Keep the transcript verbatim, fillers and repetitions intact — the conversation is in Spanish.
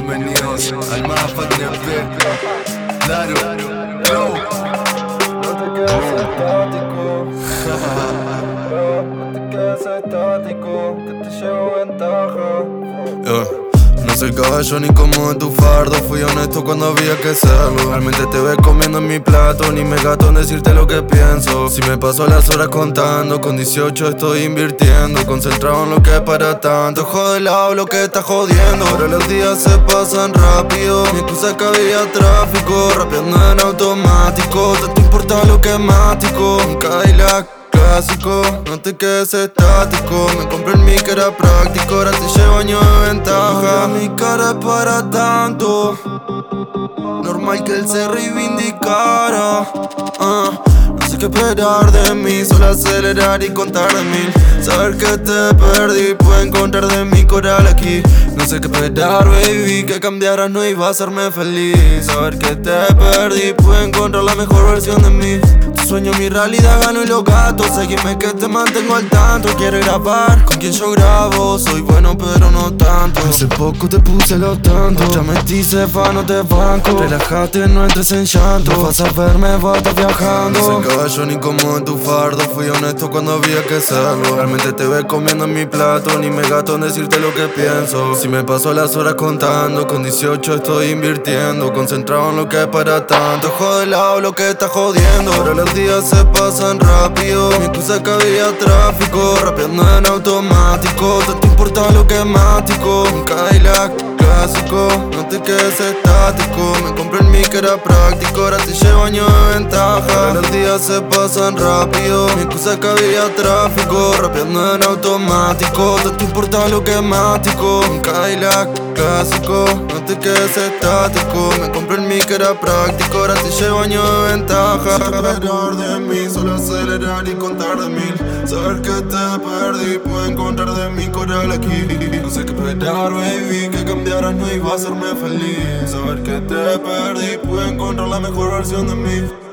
bienvenidos al Motherfucking P. Claro, Glow. No te quedes estático. No te quedes estático, que te llevo ventaja. Yeah. No soy caballo ni como en tu fardo. Fui honesto cuando había que serlo. Realmente te ves comiendo en mi plato. Ni me gasto en decirte lo que pienso. Si me paso las horas contando, con dieciocho estoy invirtiendo. Concentrado en lo que es para tanto. Jode lado lo que está jodiendo. Ahora los días se pasan rápido. Mi excusa es que había tráfico. Rapeando en automático. ¿Te, te importa lo que es mático? Un Cadillac clásico, no te quedes estático. Me compré el mic, era práctico, ahora te llevo años de ventaja. No, mi cara es para tanto. Normal que él se reivindicara. uh, No sé qué esperar de mí, solo acelerar y contar de mil. Saber que te perdí, puedo encontrar de mi coral aquí. No sé qué esperar, baby, que cambiaras no iba a hacerme feliz. Saber que te perdí, puedo encontrar la mejor versión de mí. Tu sueño, mi realidad, gano y los gatos. Seguime que te mantengo al tanto. Quiero grabar con quien yo grabo. Soy bueno pero no tanto. Hace poco te puse lo tanto. Ya metí cefa, no te banco. Relájate, no entres en llanto. No vas a verme, vas a estar viajando. No soy caballo ni como en tu fardo. Fui honesto cuando había que serlo. Realmente te ves comiendo en mi plato. Ni me gasto en decirte lo que pienso. Si me paso las horas contando, con dieciocho estoy invirtiendo. Concentrado en lo que es para tanto. Jode lado lo que está jodiendo. Ahora los días se pasan rápido. Mi excusa es que había tráfico. Rapeando en automático. ¿Te, te importa lo que es mático? Un Cadillac clásico, no te quedes estático. Me compré el mic, era práctico, ahora te llevo años de ventaja. Ahora los días se pasan rápido. Mi excusa es que había tráfico. Rapeando en automático. ¿Te, te importa lo que es mático? Un Cadillac clásico, no te quedes estático. Me compré el mic, era práctico, ahora te llevo años de ventaja. Esperar de mí, solo acelerar y contar de mil. Saber que te perdí, puedo encontrar de mi coral aquí. No sé qué esperar, baby, que cambiaras no iba a hacerme feliz. Saber que te perdí, puedo encontrar la mejor versión de mí.